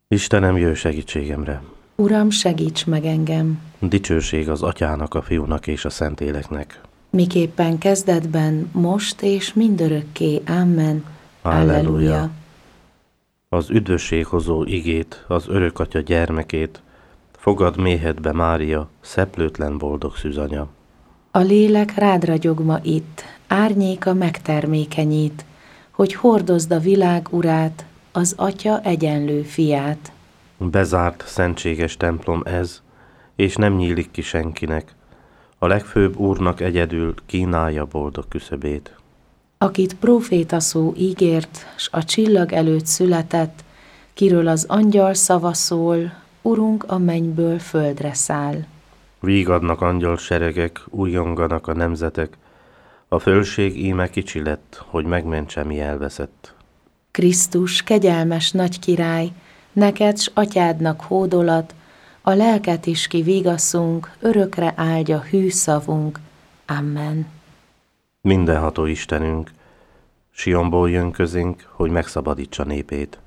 Istenem, jöjj segítségemre! Uram, segíts meg engem! Dicsőség az Atyának, a Fiúnak és a Szentléleknek. Miképpen kezdetben, most és mindörökké. Amen. Halleluja! Az üdvösséghozó igét, az Örökatya gyermekét, fogad méhedbe, Mária, szeplőtlen boldog szűzanya. A lélek rád ragyog ma itt, árnyéka megtermékenyít, hogy hordozd a világ urát, az Atya egyenlő fiát. Bezárt, szentséges templom ez, és nem nyílik ki senkinek. A legfőbb Úrnak egyedül kínálja boldog küszöbét. Akit próféta szó ígért, s a csillag előtt született, kiről az angyal szava szól, Urunk a mennyből földre száll. Vígadnak angyal seregek, újjonganak a nemzetek, a fölség íme kicsi lett, hogy megmentse, mi elveszett. Krisztus, kegyelmes nagy király, neked s atyádnak hódolat, a lelket is kivigaszunk, örökre áldja hű szavunk. Amen. Mindenható Istenünk, Sionból jön közénk, hogy megszabadítsa népét.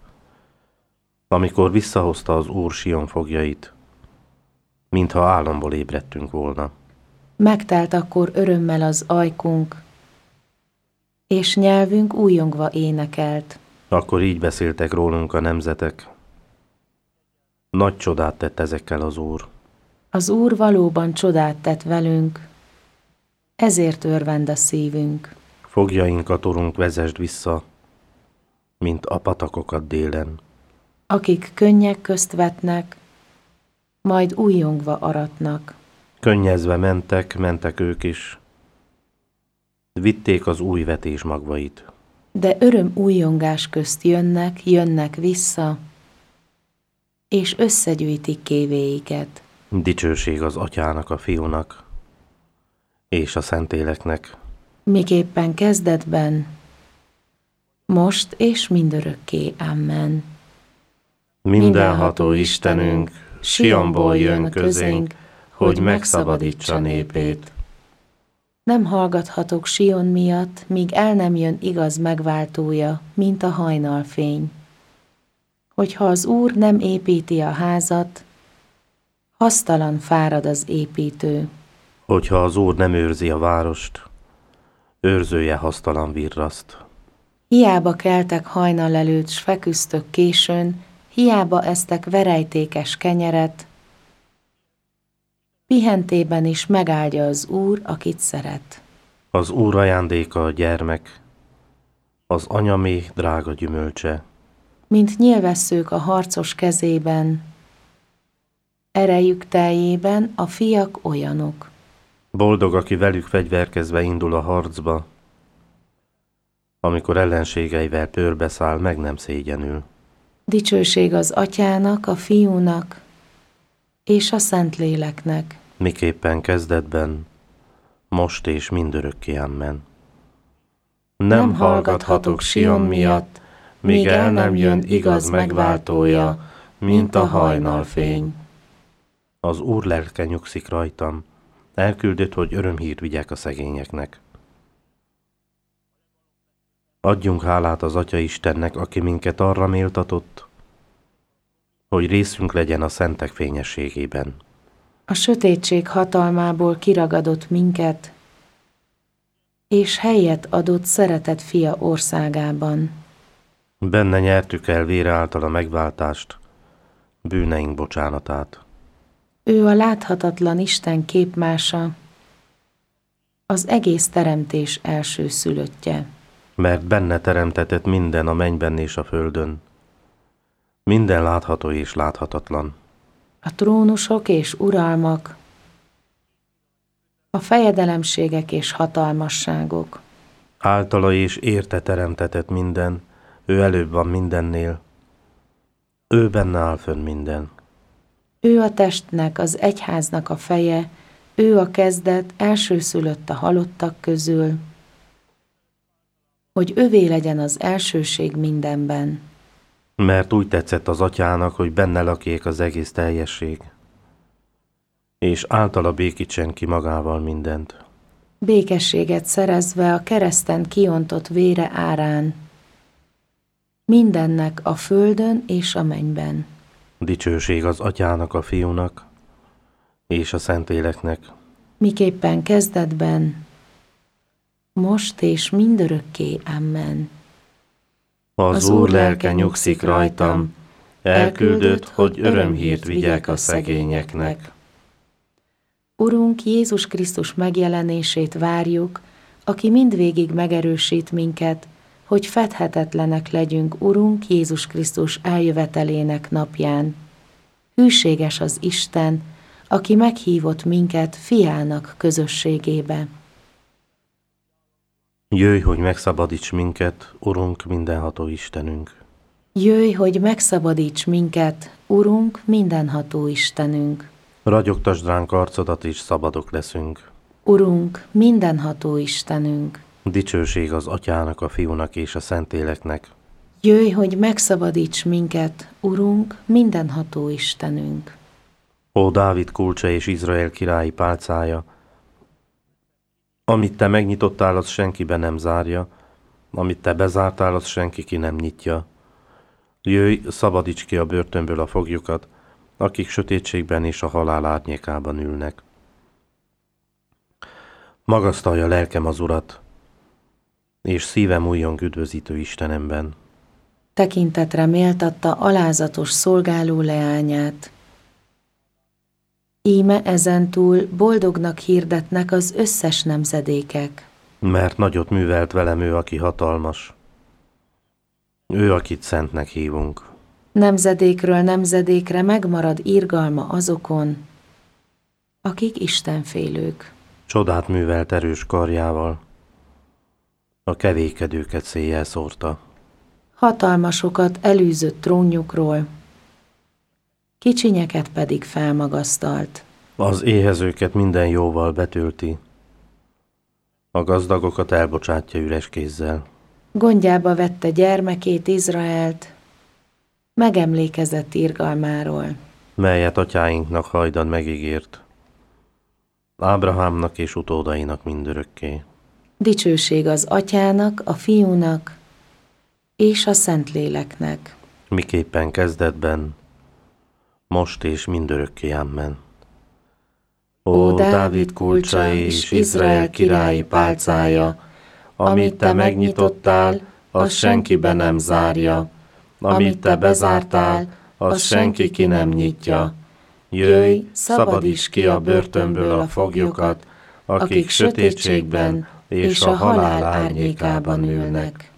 Amikor visszahozta az Úr Sion fogjait, mintha álomból ébredtünk volna. Megtelt akkor örömmel az ajkunk, és nyelvünk újongva énekelt. Akkor így beszéltek rólunk a nemzetek. Nagy csodát tett ezekkel az Úr. Az Úr valóban csodát tett velünk, ezért örvend a szívünk. Fogjainkat, Urunk, vezesd vissza, mint a patakokat délen. Akik könnyek közt vetnek, majd újongva aratnak. Könnyezve mentek ők is. Vitték az új vetés magvait. De öröm újongás közt jönnek vissza, és összegyűjtik kévéiket. Dicsőség az Atyának, a Fiúnak és a Szentléleknek. Miképpen kezdetben, most és mindörökké. Amen. Mindenható Istenünk, Sionból jön közénk, hogy megszabadítsa népét. Nem hallgathatok Sion miatt, míg el nem jön igaz megváltója, mint a hajnalfény. Hogyha az Úr nem építi a házat, hasztalan fárad az építő. Hogyha az Úr nem őrzi a várost, őrzője hasztalan virraszt. Hiába keltek hajnal előtt, s feküztök későn, hiába esztek verejtékes kenyeret, pihentében is megáldja az Úr, akit szeret. Az Úr ajándéka a gyermek, az anyaméh drága gyümölcse. Mint nyilvesszők a harcos kezében, erejük teljében a fiak olyanok. Boldog, aki velük fegyverkezve indul a harcba, amikor ellenségeivel pőrbeszáll, meg nem szégyenül. Dicsőség az Atyának, a Fiúnak és a Szentléleknek. Miképpen kezdetben, most és mindörökké. Amen. Nem hallgathatok Sion miatt, míg el nem jön igaz megváltója, mint a hajnalfény. Az Úr lelke nyugszik rajtam, elküldött, hogy örömhírt vigyek a szegényeknek. Adjunk hálát az Atya Istennek, aki minket arra méltatott, hogy részünk legyen a szentek fényességében. A sötétség hatalmából kiragadott minket, és helyet adott szeretett fia országában. Benne nyertük el vére által a megváltást, bűneink bocsánatát. Ő a láthatatlan Isten képmása, az egész teremtés elsőszülöttje. Mert benne teremtetett minden a mennyben és a földön, minden látható és láthatatlan. A trónusok és uralmak, a fejedelemségek és hatalmasságok. Általa és érte teremtetett minden, ő előbb van mindennél, ő benne áll fönn minden. Ő a testnek, az egyháznak a feje, ő a kezdet, elsőszülött a halottak közül, hogy övé legyen az elsőség mindenben. Mert úgy tetszett az Atyának, hogy benne lakjék az egész teljesség, és általa békítsen ki magával mindent. Békességet szerezve a kereszten kiontott vére árán, mindennek a földön és a mennyben. Dicsőség az Atyának, a Fiúnak és a Szentléleknek. miképpen kezdetben, most és mindörökké. Amen. Az Úr lelke nyugszik rajtam, elküldött, hogy örömhírt vigyek a szegényeknek. Urunk Jézus Krisztus megjelenését várjuk, aki mindvégig megerősít minket, hogy fedhetetlenek legyünk Urunk Jézus Krisztus eljövetelének napján. Hűséges az Isten, aki meghívott minket fiának közösségébe. Jöjj, hogy megszabadíts minket, Urunk, mindenható Istenünk. Jöjj, hogy megszabadíts minket, Urunk, mindenható Istenünk. Ragyogtasd ránk arcodat, és szabadok leszünk. Urunk, mindenható Istenünk. Dicsőség az Atyának, a Fiúnak és a Szentléleknek. Jöjj, hogy megszabadíts minket, Urunk, mindenható Istenünk. Ó, Dávid kulcsa és Izrael királyi pálcája, amit te megnyitottál, az senki be nem zárja, amit te bezártál, az senki ki nem nyitja. Jöjj, szabadíts ki a börtönből a foglyokat, akik sötétségben és a halál árnyékában ülnek. Magasztalja lelkem az Urat, és szívem újjong üdvözítő Istenemben. Tekintetre méltatta alázatos szolgáló leányát. Íme ezentúl boldognak hirdetnek az összes nemzedékek. Mert nagyot művelt velem ő, aki hatalmas. Ő, akit szentnek hívunk. Nemzedékről nemzedékre megmarad irgalma azokon, akik istenfélők. Csodát művelt erős karjával, a kevékedőket széjjel szórta. Hatalmasokat elűzött trónjukról, kicsinyeket pedig felmagasztalt. Az éhezőket minden jóval betölti, a gazdagokat elbocsátja üres kézzel. Gondjába vette gyermekét, Izraelt, megemlékezett irgalmáról. Melyet atyáinknak hajdan megígért, Ábrahámnak és utódainak mindörökké. Dicsőség az Atyának, a Fiúnak és a Szentléleknek. Miképpen kezdetben, most és mindörökké. Amen. Ó, Dávid kulcsa és Izrael királyi pálcája, amit te megnyitottál, az senki be nem zárja, amit te bezártál, az senki ki nem nyitja. Jöjj, szabadíts ki a börtönből a foglyokat, akik sötétségben és a halál árnyékában ülnek.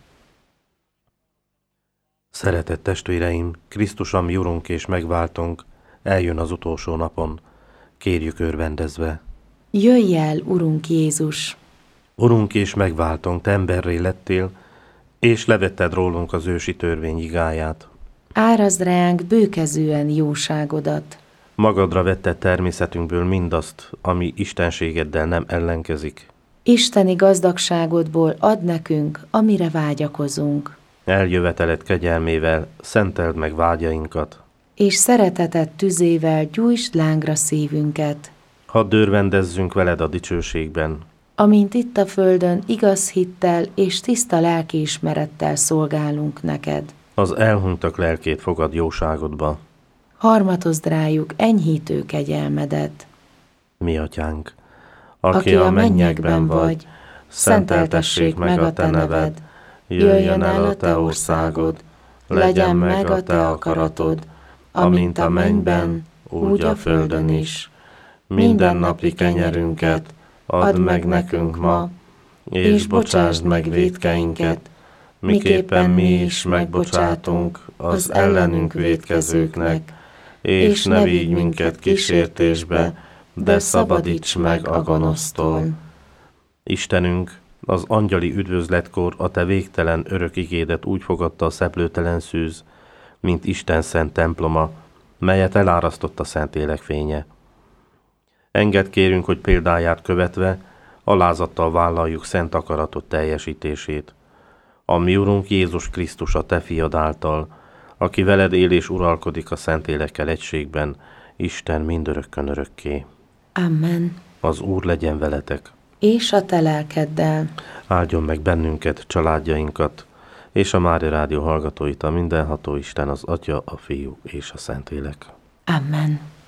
Szeretett testvéreim, Krisztus, ami Urunk és megváltunk, eljön az utolsó napon, kérjük örvendezve. Jöjj el, Urunk Jézus! Urunk és megváltunk, te emberré lettél, és levetted rólunk az ősi törvény igáját. Árazd ránk bőkezűen jóságodat. Magadra vetted természetünkből mindazt, ami istenségeddel nem ellenkezik. Isteni gazdagságodból ad nekünk, amire vágyakozunk. Eljöveteled kegyelmével szenteld meg vágyainkat. És szereteted tüzével gyújtsd lángra szívünket. Hadd örvendezzünk veled a dicsőségben. Amint itt a földön igaz hittel és tiszta lelkiismerettel szolgálunk neked. Az elhunytak lelkét fogad jóságodba. Harmatozd rájuk enyhítő kegyelmedet. Mi atyánk, aki a mennyekben vagy, szenteltessék meg a te neved, jöjjön el a te országod, legyen meg a te akaratod, amint a mennyben, úgy a földön is. Mindennapi kenyerünket add meg nekünk ma, és bocsásd meg vétkeinket, miképpen mi is megbocsátunk az ellenünk vétkezőknek, és ne vigy minket kísértésbe, de szabadíts meg a gonosztól. Istenünk, az angyali üdvözletkor a te végtelen örök igédet úgy fogadta a szeplőtelen szűz, mint Isten szent temploma, melyet elárasztott a Szentlélek fénye. Engedd kérünk, hogy példáját követve alázattal vállaljuk szent akaratot teljesítését. A mi Urunk Jézus Krisztus, a te fiad által, aki veled él és uralkodik a Szentlélekkel egységben, Isten mindörökkön örökké. Amen. Az Úr legyen veletek. És a te lelkeddel. Áldjon meg bennünket, családjainkat, és a Mária Rádió hallgatóit a mindenható Isten, az Atya, a Fiú és a Szentlélek. Amen.